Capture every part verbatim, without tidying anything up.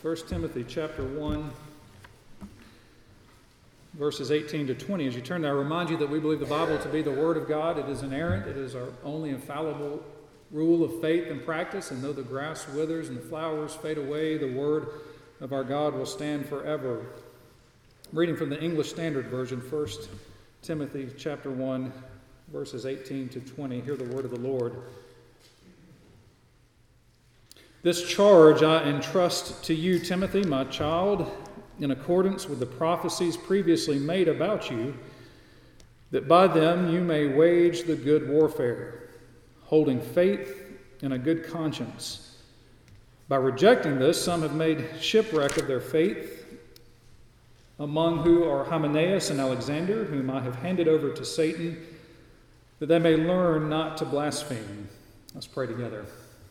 First Timothy chapter one, verses eighteen to twenty. As you turn there, I remind you that we believe the Bible to be the Word of God. It is inerrant. It is our only infallible rule of faith and practice. And though the grass withers and the flowers fade away, the Word of our God will stand forever. I'm reading from the English Standard Version, First Timothy chapter one, verses eighteen to twenty. Hear the word of the Lord. This charge I entrust to you, Timothy, my child, in accordance with the prophecies previously made about you, that by them you may wage the good warfare, holding faith and a good conscience. By rejecting this, some have made shipwreck of their faith, among whom are Hymenaeus and Alexander, whom I have handed over to Satan, that they may learn not to blaspheme. Let's pray together.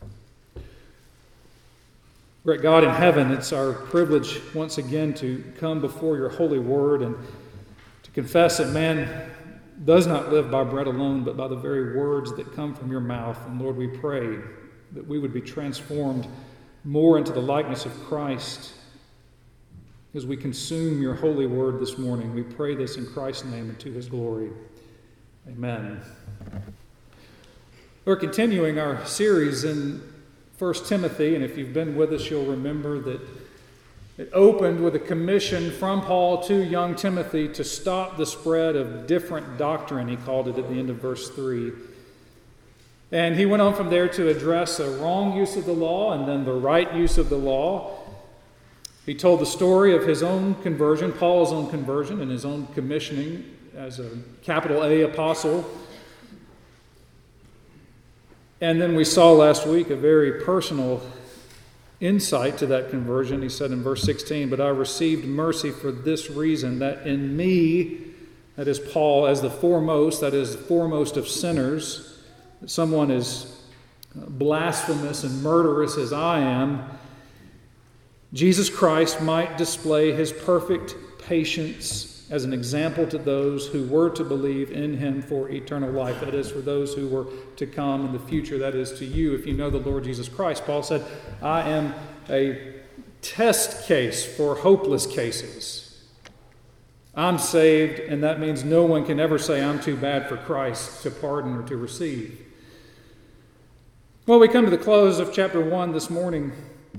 Great God in heaven, it's our privilege once again to come before your holy word and to confess that man does not live by bread alone, but by the very words that come from your mouth. And Lord, we pray that we would be transformed more into the likeness of Christ as we consume your holy word this morning. We pray this in Christ's name and to his glory. Amen. We're continuing our series in First Timothy, and if you've been with us, you'll remember that it opened with a commission from Paul to young Timothy to stop the spread of different doctrine, he called it at the end of verse three. And he went on from there to address a wrong use of the law and then the right use of the law. He told the story of his own conversion, Paul's own conversion, and his own commissioning as a capital A apostle. And then we saw last week a very personal insight to that conversion. He said in verse sixteen, "But I received mercy for this reason, that in me," that is Paul, "as the foremost, that is the foremost of sinners, that someone as blasphemous and murderous as I am, Jesus Christ might display his perfect patience as an example to those who were to believe in him for eternal life." That is, for those who were to come in the future. That is to you, if you know the Lord Jesus Christ. Paul said, I am a test case for hopeless cases. I'm saved, and that means no one can ever say I'm too bad for Christ to pardon or to receive. Well, we come to the close of chapter one this morning.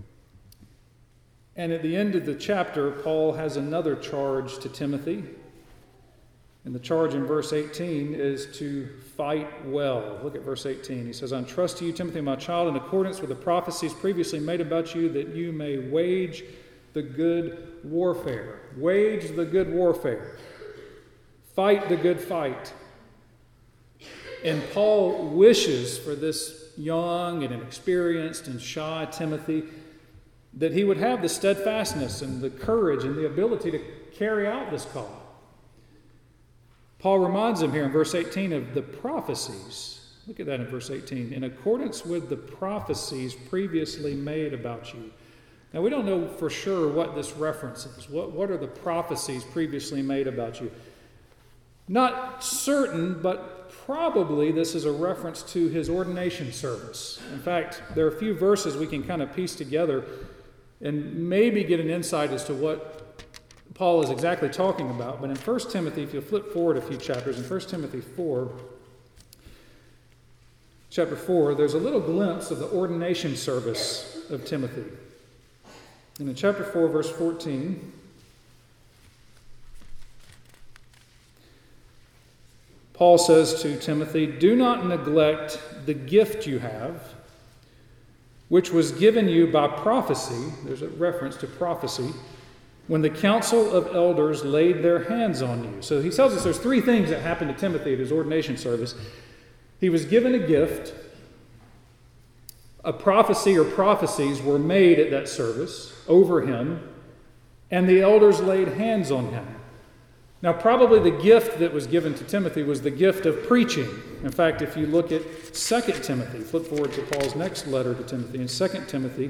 And at the end of the chapter, Paul has another charge to Timothy. And the charge in verse eighteen is to fight well. Look at verse eighteen. He says, "I entrust to you, Timothy, my child, in accordance with the prophecies previously made about you, that you may wage the good warfare." Wage the good warfare. Fight the good fight. And Paul wishes for this young and inexperienced and shy Timothy that he would have the steadfastness and the courage and the ability to carry out this call. Paul reminds him here in verse eighteen of the prophecies. Look at that in verse eighteen. "In accordance with the prophecies previously made about you." Now, we don't know for sure what this reference is. What, what are the prophecies previously made about you? Not certain, but probably this is a reference to his ordination service. In fact, there are a few verses we can kind of piece together and maybe get an insight as to what Paul is exactly talking about. But in First Timothy, if you'll flip forward a few chapters, in First Timothy four, chapter four, there's a little glimpse of the ordination service of Timothy. And in chapter four, verse fourteen, Paul says to Timothy, "Do not neglect the gift you have, which was given you by prophecy," there's a reference to prophecy, "when the council of elders laid their hands on you." So he tells us there's three things that happened to Timothy at his ordination service. He was given a gift, a prophecy or prophecies were made at that service over him, and the elders laid hands on him. Now, probably the gift that was given to Timothy was the gift of preaching. In fact, if you look at Second Timothy, flip forward to Paul's next letter to Timothy, in Second Timothy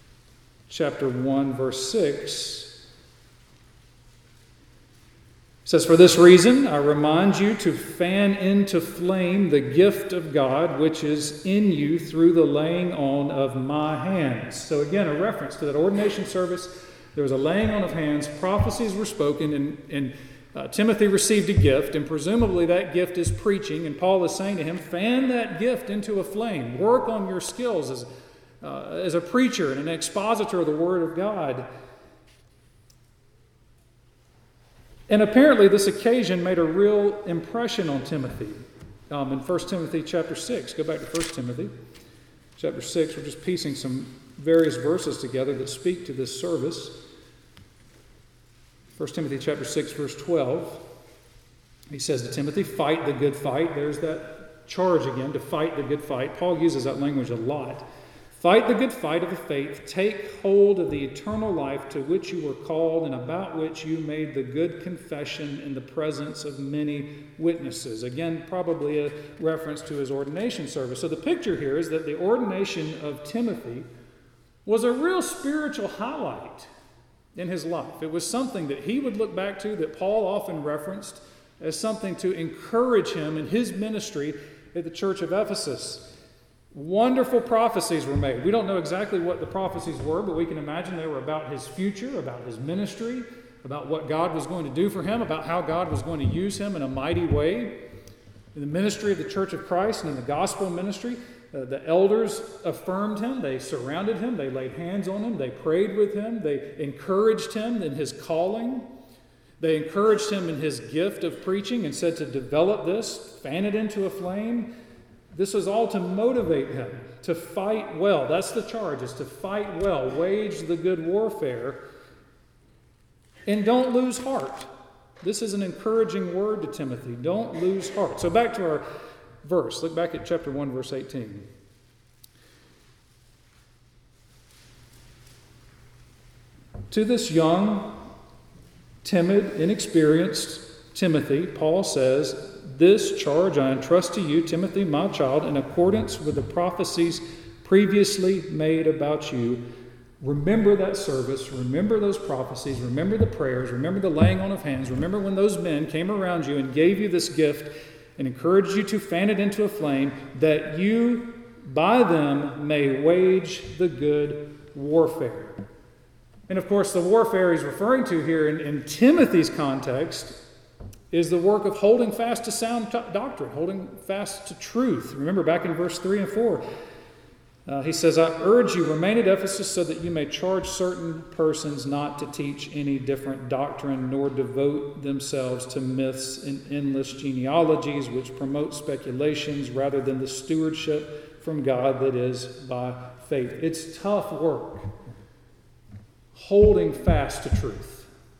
chapter one, verse six, says, "For this reason, I remind you to fan into flame the gift of God, which is in you through the laying on of my hands." So again, a reference to that ordination service. There was a laying on of hands. Prophecies were spoken, and, and uh, Timothy received a gift, and presumably that gift is preaching. And Paul is saying to him, fan that gift into a flame. Work on your skills as, uh, as a preacher and an expositor of the Word of God. And apparently this occasion made a real impression on Timothy. Um, in First Timothy chapter six, go back to First Timothy chapter six, we're just piecing some various verses together that speak to this service. First Timothy chapter six, verse twelve, he says to Timothy, fight the good fight. There's that charge again, to fight the good fight. Paul uses that language a lot. Fight the good fight of the faith. Take hold of the eternal life to which you were called and about which you made the good confession in the presence of many witnesses. Again, probably a reference to his ordination service. So the picture here is that the ordination of Timothy was a real spiritual highlight in his life. It was something that he would look back to, that Paul often referenced as something to encourage him in his ministry at the church of Ephesus. Wonderful prophecies were made. We don't know exactly what the prophecies were, but we can imagine they were about his future, about his ministry, about what God was going to do for him, about how God was going to use him in a mighty way. In the ministry of the Church of Christ and in the gospel ministry, uh, the elders affirmed him. They surrounded him. They laid hands on him. They prayed with him. They encouraged him in his calling. They encouraged him in his gift of preaching and said to develop this, fan it into a flame. This was all to motivate him to fight well. That's the charge, is to fight well, wage the good warfare, and don't lose heart. This is an encouraging word to Timothy. Don't lose heart. So back to our verse. Look back at chapter one, verse eighteen. To this young, timid, inexperienced Timothy, Paul says, this charge I entrust to you, Timothy, my child, in accordance with the prophecies previously made about you. Remember that service. Remember those prophecies. Remember the prayers. Remember the laying on of hands. Remember when those men came around you and gave you this gift and encouraged you to fan it into a flame, that you by them may wage the good warfare. And of course, the warfare he's referring to here in, in Timothy's context is the work of holding fast to sound t- doctrine, holding fast to truth. Remember back in verse three and four, uh, he says, I urge you, remain at Ephesus so that you may charge certain persons not to teach any different doctrine, nor devote themselves to myths and endless genealogies, which promote speculations rather than the stewardship from God that is by faith. It's tough work, holding fast to truth.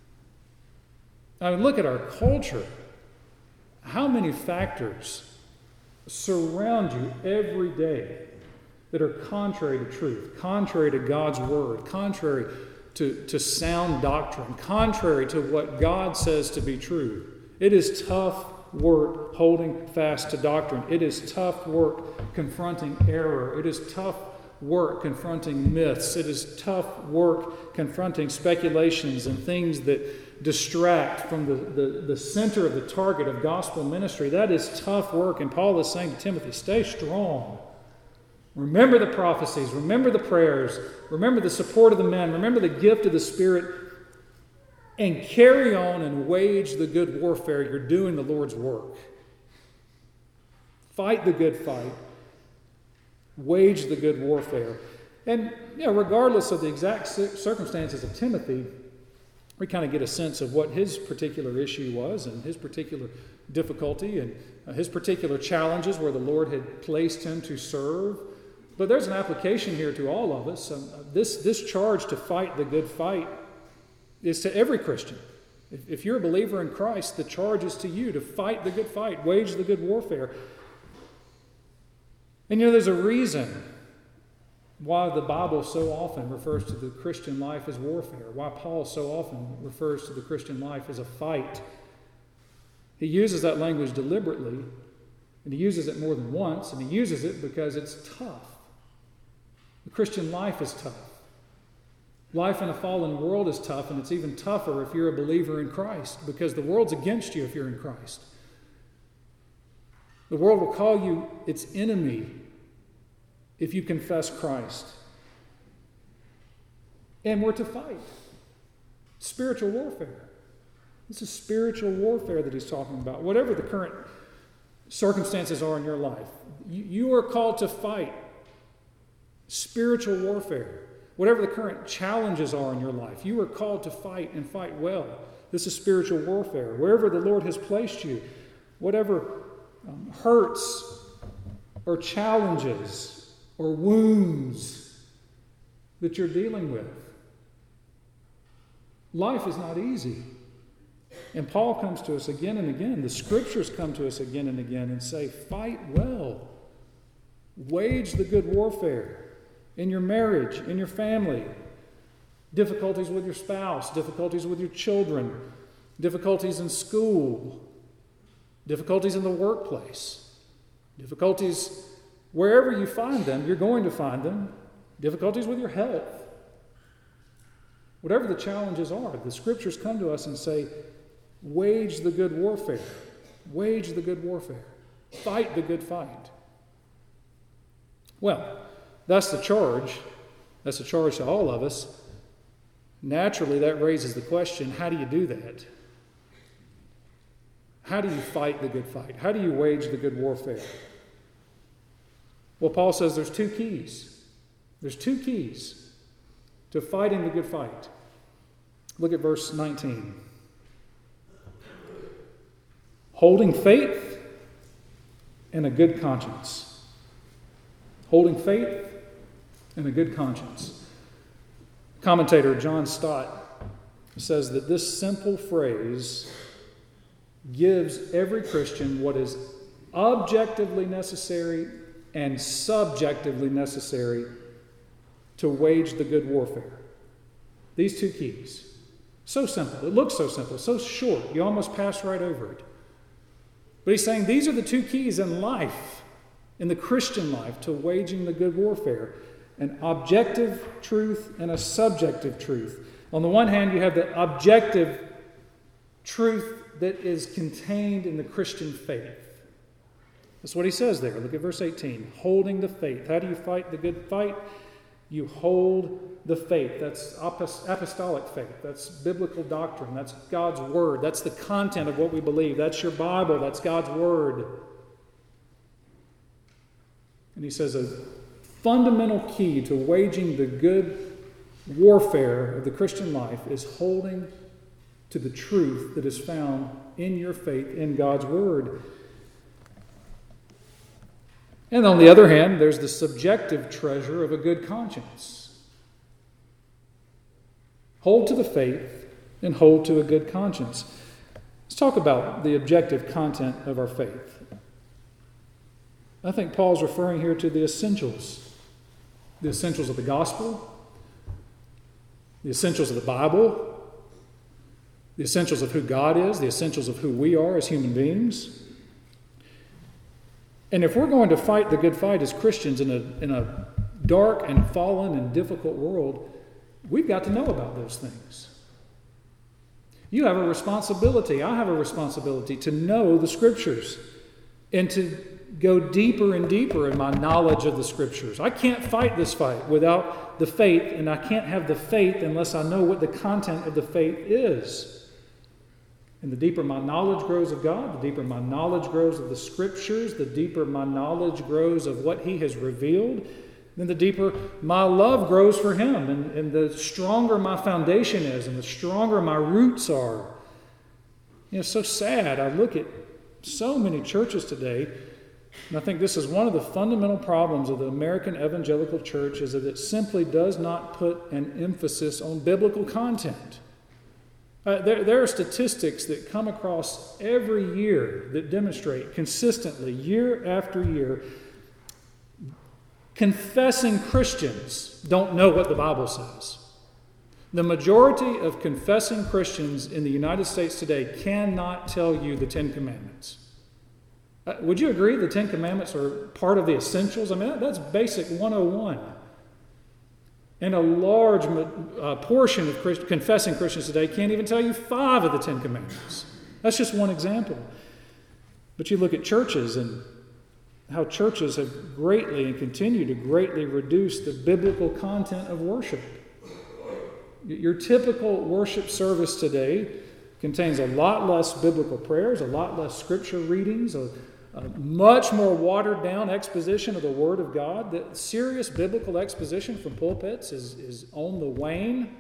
I mean, look at our culture. How many factors surround you every day that are contrary to truth, contrary to God's word, contrary to, to sound doctrine, contrary to what God says to be true? It is tough work holding fast to doctrine. It is tough work confronting error. It is tough work confronting myths. It is tough work confronting speculations and things that distract from the, the, the center of the target of gospel ministry. That is tough work. And Paul is saying to Timothy, stay strong. Remember the prophecies. Remember the prayers. Remember the support of the men. Remember the gift of the Spirit. And carry on and wage the good warfare. You're doing the Lord's work. Fight the good fight. Wage the good warfare. And you know, regardless of the exact circumstances of Timothy, we kind of get a sense of what his particular issue was and his particular difficulty and uh, his particular challenges where the Lord had placed him to serve. But there's an application here to all of us. Um, this, this charge to fight the good fight is to every Christian. If, if you're a believer in Christ, the charge is to you to fight the good fight, wage the good warfare. And you know, there's a reason why the Bible so often refers to the Christian life as warfare, why Paul so often refers to the Christian life as a fight. He uses that language deliberately, and he uses it more than once, and he uses it because it's tough. The Christian life is tough. Life in a fallen world is tough, and it's even tougher if you're a believer in Christ, because the world's against you if you're in Christ. The world will call you its enemy if you confess Christ. And we're to fight. Spiritual warfare. This is spiritual warfare that he's talking about. Whatever the current circumstances are in your life, you, you are called to fight spiritual warfare. Whatever the current challenges are in your life, you are called to fight and fight well. This is spiritual warfare. Wherever the Lord has placed you, whatever um, hurts or challenges or wounds that you're dealing with. Life is not easy. And Paul comes to us again and again. The scriptures come to us again and again and say, fight well. Wage the good warfare in your marriage, in your family. Difficulties with your spouse, difficulties with your children, difficulties in school, difficulties in the workplace, difficulties wherever you find them, you're going to find them, difficulties with your health. Whatever the challenges are, the scriptures come to us and say, wage the good warfare. Wage the good warfare. Fight the good fight. Well, that's the charge. That's a charge to all of us. Naturally, that raises the question, how do you do that? How do you fight the good fight? How do you wage the good warfare? Well, Paul says there's two keys. There's two keys to fighting the good fight. Look at verse nineteen. Holding faith and a good conscience. Holding faith and a good conscience. Commentator John Stott says that this simple phrase gives every Christian what is objectively necessary and subjectively necessary to wage the good warfare. These two keys. So simple. It looks so simple, so short. You almost pass right over it. But he's saying these are the two keys in life, in the Christian life, to waging the good warfare. An objective truth and a subjective truth. On the one hand, you have the objective truth that is contained in the Christian faith. That's what he says there. Look at verse eighteen. Holding the faith. How do you fight the good fight? You hold the faith. That's apostolic faith. That's biblical doctrine. That's God's word. That's the content of what we believe. That's your Bible. That's God's word. And he says a fundamental key to waging the good warfare of the Christian life is holding to the truth that is found in your faith in God's word. And on the other hand, there's the subjective treasure of a good conscience. Hold to the faith and hold to a good conscience. Let's talk about the objective content of our faith. I think Paul's referring here to the essentials. The essentials of the gospel, the essentials of the Bible, the essentials of who God is, the essentials of who we are as human beings. And if we're going to fight the good fight as Christians in a, in a dark and fallen and difficult world, we've got to know about those things. You have a responsibility, I have a responsibility to know the Scriptures and to go deeper and deeper in my knowledge of the Scriptures. I can't fight this fight without the faith, and I can't have the faith unless I know what the content of the faith is. And the deeper my knowledge grows of God, the deeper my knowledge grows of the Scriptures, the deeper my knowledge grows of what He has revealed, then the deeper my love grows for Him, and, and the stronger my foundation is, and the stronger my roots are. You know, it's so sad. I look at so many churches today, and I think this is one of the fundamental problems of the American evangelical church, is that it simply does not put an emphasis on biblical content. Uh, there, there are statistics that come across every year that demonstrate consistently, year after year, confessing Christians don't know what the Bible says. The majority of confessing Christians in the United States today cannot tell you the Ten Commandments. Uh, would you agree the Ten Commandments are part of the essentials? I mean, that, that's basic one oh one. And a large uh, portion of Christ- confessing Christians today can't even tell you five of the Ten Commandments. That's just one example. But you look at churches and how churches have greatly and continue to greatly reduce the biblical content of worship. Your typical worship service today contains a lot less biblical prayers, a lot less scripture readings, a, a much more watered down exposition of the Word of God. The serious biblical exposition from pulpits is, is on the wane.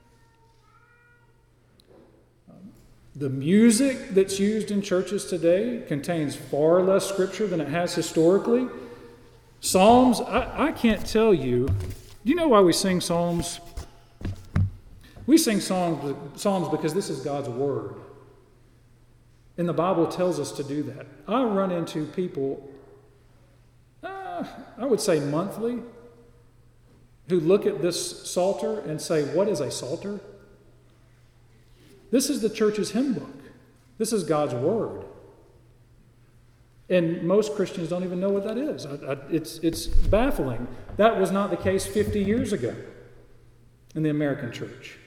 The music that's used in churches today contains far less scripture than it has historically. Psalms, I, I can't tell you. Do you know why we sing psalms? We sing psalms, psalms because this is God's Word. And the Bible tells us to do that. I run into people, uh, I would say monthly, who look at this psalter and say, what is a psalter? This is the church's hymn book. This is God's Word. And most Christians don't even know what that is. I, I, it's, it's baffling. That was not the case fifty years ago in the American church.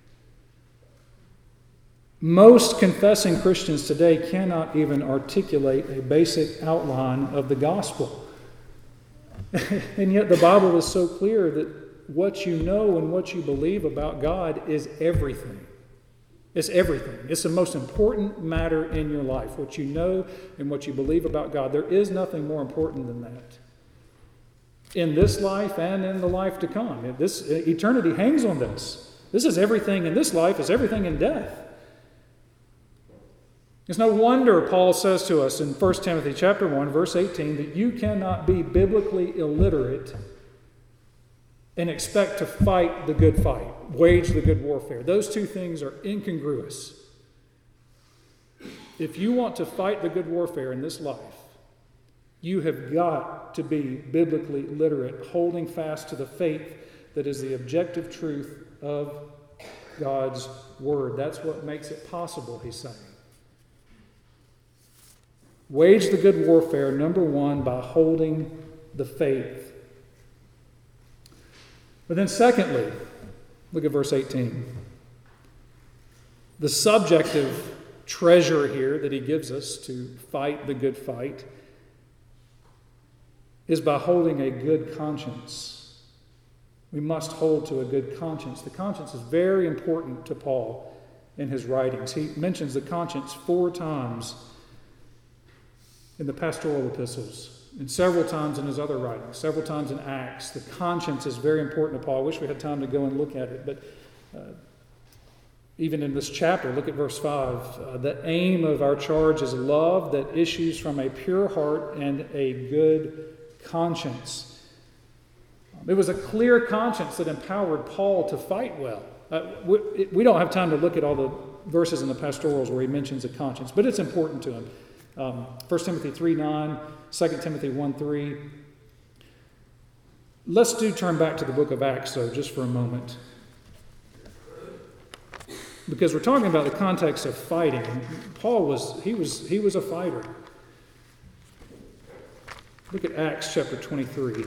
Most confessing Christians today cannot even articulate a basic outline of the gospel. And yet the Bible is so clear that what you know and what you believe about God is everything. It's everything. It's the most important matter in your life, what you know and what you believe about God. There is nothing more important than that. In this life and in the life to come. This eternity hangs on this. This is everything in this life, is everything in death. It's no wonder Paul says to us in First Timothy chapter one, verse eighteen, that you cannot be biblically illiterate and expect to fight the good fight, wage the good warfare. Those two things are incongruous. If you want to fight the good warfare in this life, you have got to be biblically literate, holding fast to the faith that is the objective truth of God's Word. That's what makes it possible, he's saying. Wage the good warfare, number one, by holding the faith. But then secondly, look at verse eighteen. The subjective treasure here that he gives us to fight the good fight is by holding a good conscience. We must hold to a good conscience. The conscience is very important to Paul in his writings. He mentions the conscience four times in the pastoral epistles, and several times in his other writings, several times in Acts. The conscience is very important to Paul. I wish we had time to go and look at it, but uh, even in this chapter, look at verse five. Uh, the aim of our charge is love that issues from a pure heart and a good conscience. It was a clear conscience that empowered Paul to fight well. Uh, we, we don't have time to look at all the verses in the pastorals where he mentions a conscience, but it's important to him. Um, First Timothy three nine, Second Timothy one three. Let's do turn back to the book of Acts, though, just for a moment. Because we're talking about the context of fighting. Paul was, he was, he was a fighter. Look at Acts chapter twenty-three.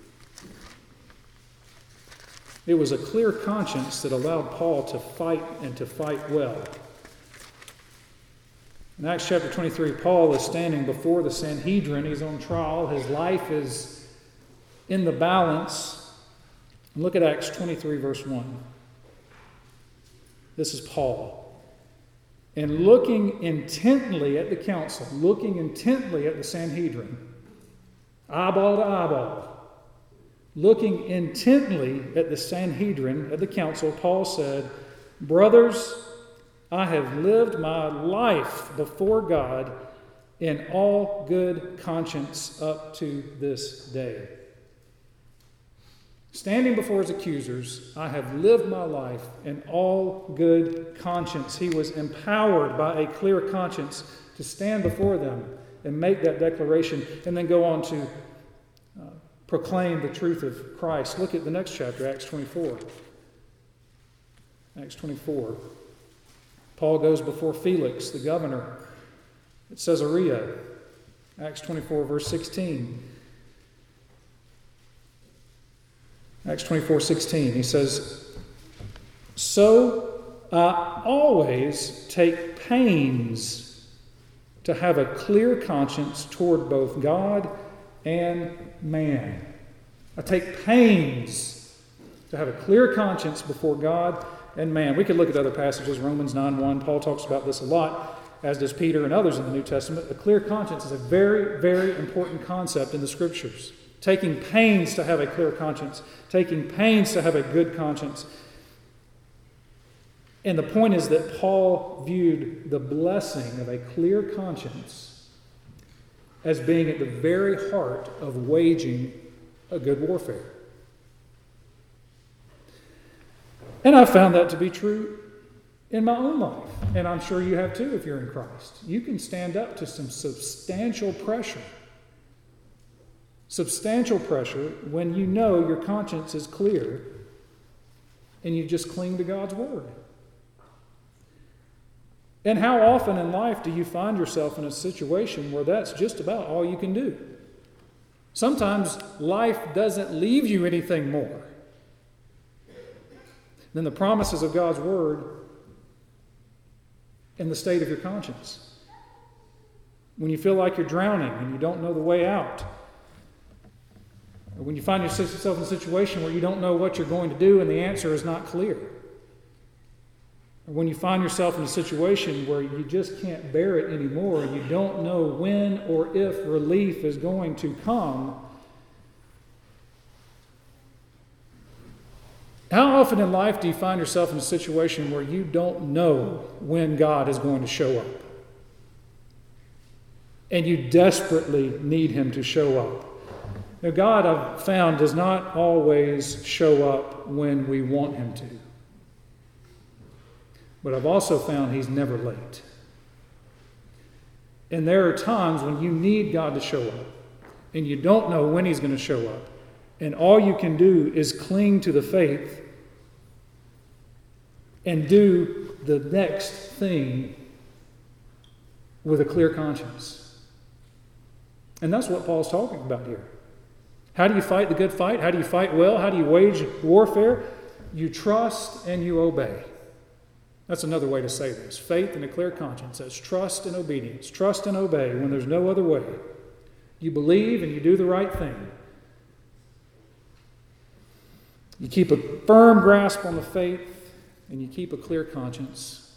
It was a clear conscience that allowed Paul to fight and to fight well. In Acts chapter twenty-three, Paul is standing before the Sanhedrin. He's on trial. His life is in the balance. And look at Acts twenty-three, verse one. This is Paul. And looking intently at the council, looking intently at the Sanhedrin, eyeball to eyeball, looking intently at the Sanhedrin, at the council, Paul said, "Brothers, I have lived my life before God in all good conscience up to this day." Standing before his accusers, I have lived my life in all good conscience. He was empowered by a clear conscience to stand before them and make that declaration and then go on to uh, proclaim the truth of Christ. Look at the next chapter, Acts twenty-four. Acts twenty-four. Paul goes before Felix, the governor at Caesarea. Acts twenty-four, verse sixteen. Acts twenty-four sixteen, he says, "So I always take pains to have a clear conscience toward both God and man." I take pains to have a clear conscience before God and man. We could look at other passages. Romans nine one, Paul talks about this a lot, as does Peter and others in the New Testament. A clear conscience is a very, very important concept in the Scriptures. Taking pains to have a clear conscience. Taking pains to have a good conscience. And the point is that Paul viewed the blessing of a clear conscience as being at the very heart of waging a good warfare. And I found that to be true in my own life. And I'm sure you have too if you're in Christ. You can stand up to some substantial pressure. Substantial pressure when you know your conscience is clear and you just cling to God's Word. And how often in life do you find yourself in a situation where that's just about all you can do? Sometimes life doesn't leave you anything more than the promises of God's Word and the state of your conscience. When you feel like you're drowning and you don't know the way out, or when you find yourself in a situation where you don't know what you're going to do and the answer is not clear, or when you find yourself in a situation where you just can't bear it anymore and you don't know when or if relief is going to come, how often in life do you find yourself in a situation where you don't know when God is going to show up? And you desperately need Him to show up. Now, God, I've found, does not always show up when we want Him to. But I've also found He's never late. And there are times when you need God to show up, and you don't know when He's going to show up. And all you can do is cling to the faith and do the next thing with a clear conscience. And that's what Paul's talking about here. How do you fight the good fight? How do you fight well? How do you wage warfare? You trust and you obey. That's another way to say this. Faith and a clear conscience. That's trust and obedience. Trust and obey when there's no other way. You believe and you do the right thing. You keep a firm grasp on the faith and you keep a clear conscience.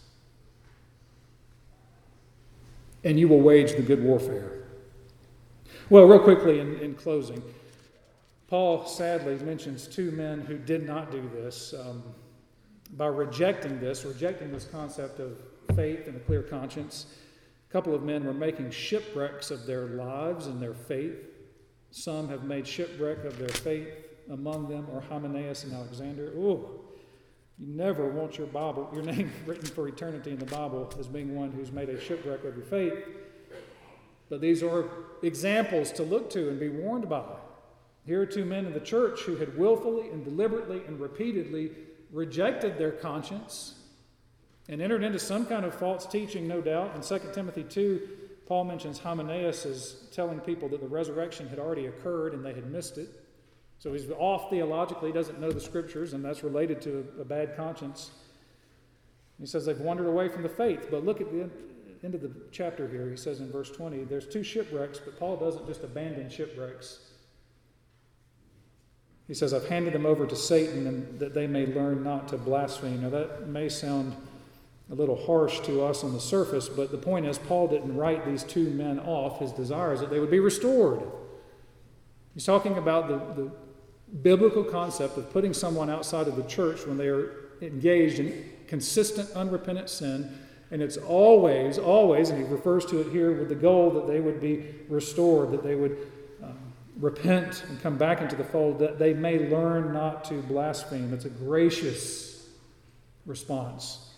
And you will wage the good warfare. Well, real quickly in, in closing, Paul sadly mentions two men who did not do this. Um, by rejecting this, rejecting this concept of faith and a clear conscience, a couple of men were making shipwrecks of their lives and their faith. Some have made shipwreck of their faith. Among them are Hymenaeus and Alexander. Ooh, you never want your Bible, your name written for eternity in the Bible as being one who's made a shipwreck of your faith. But these are examples to look to and be warned by. Here are two men in the church who had willfully and deliberately and repeatedly rejected their conscience and entered into some kind of false teaching, no doubt. In Second Timothy two, Paul mentions Hymenaeus as telling people that the resurrection had already occurred and they had missed it. So he's off theologically, doesn't know the Scriptures, and that's related to a, a bad conscience. He says they've wandered away from the faith. But look at the end of the chapter here. He says in verse twenty, there's two shipwrecks, but Paul doesn't just abandon shipwrecks. He says, I've handed them over to Satan and that they may learn not to blaspheme. Now that may sound a little harsh to us on the surface, but the point is Paul didn't write these two men off. His desire is that they would be restored. He's talking about the, the biblical concept of putting someone outside of the church when they are engaged in consistent, unrepentant sin. And it's always, always, and he refers to it here with the goal that they would be restored, that they would repent and come back into the fold, that they may learn not to blaspheme. It's a gracious response.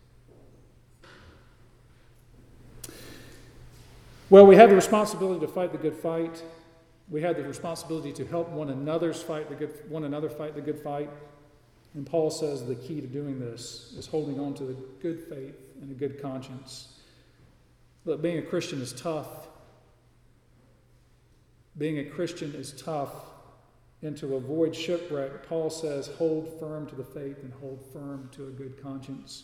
Well, we have the responsibility to fight the good fight. We have the responsibility to help one another's fight the good, one another fight the good fight. And Paul says the key to doing this is holding on to the good faith and a good conscience. Look, being a Christian is tough. Being a Christian is tough, and to avoid shipwreck, Paul says, hold firm to the faith and hold firm to a good conscience.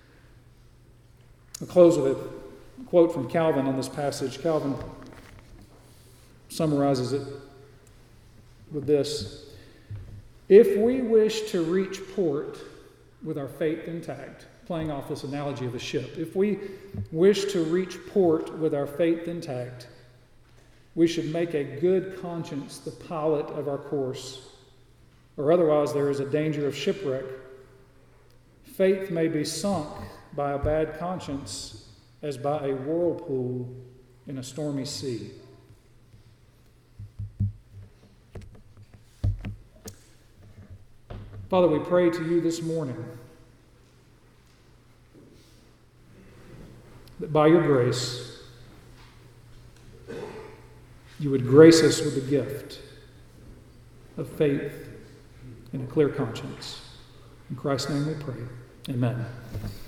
I'll close with a quote from Calvin on this passage. Calvin summarizes it with this: if we wish to reach port with our faith intact, playing off this analogy of a ship, if we wish to reach port with our faith intact, we should make a good conscience the pilot of our course, or otherwise there is a danger of shipwreck. Faith may be sunk by a bad conscience as by a whirlpool in a stormy sea. Father, we pray to you this morning that by your grace, you would grace us with the gift of faith and a clear conscience. In Christ's name we pray. Amen.